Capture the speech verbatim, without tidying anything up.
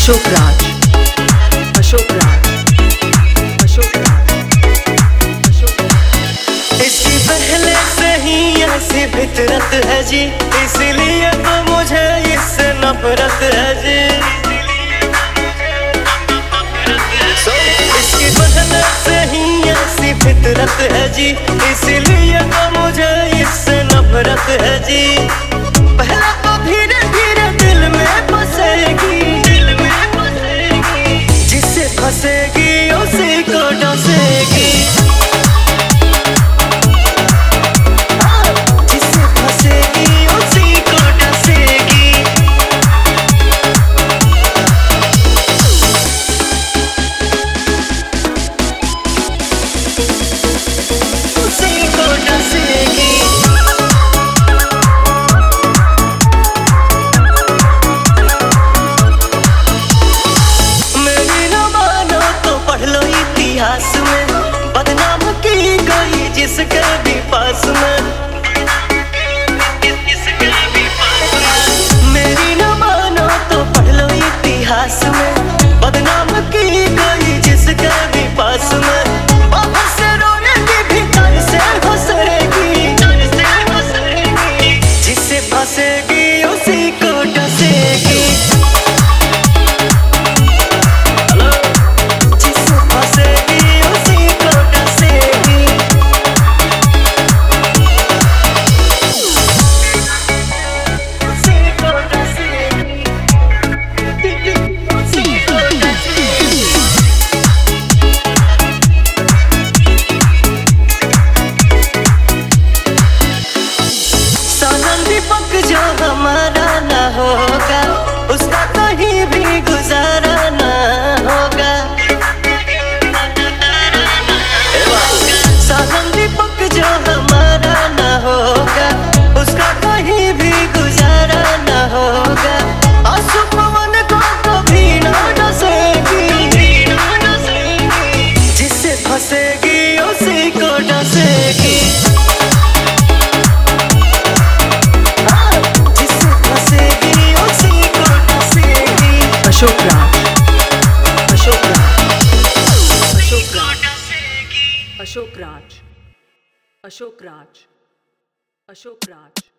अशोक राज अशोक राज अशोक राज अशोक राज। इसकी पहले से ही ऐसी फितरत है जी, इसलिए तो मुझे इससे नफरत है जी। इसकी पहले से ही ऐसी फितरत है जी, इसलिए तो मुझे इससे नफरत है जी। पहले तो धीरे धीरे दिल में बसेगी, दिल में बसेगी, जिससे फंसेगी उसी को डसेगी। बदनाम की गई जिसके भी पास में, मेरी न मानो तो पढ़ लो इतिहास में। बदनाम की गई जिसके भी पास में, बाहर से रोएगी भीतर से हंसेगी, जिससे फंसेगी उसी को डसेगी। दीपक जो हमारा न होगा, उसका कहीं भी गुजारा न होगा। सावन दीपक जो हमारा न होगा, उसका कहीं भी गुजारा न होगा। आंसू पवन को कभी न डसेगी, जिससे फंसेगी उसी को डसेगी। अशोक राज अशोक राज अशोक राज अशोक राज अशोक राज अशोक राज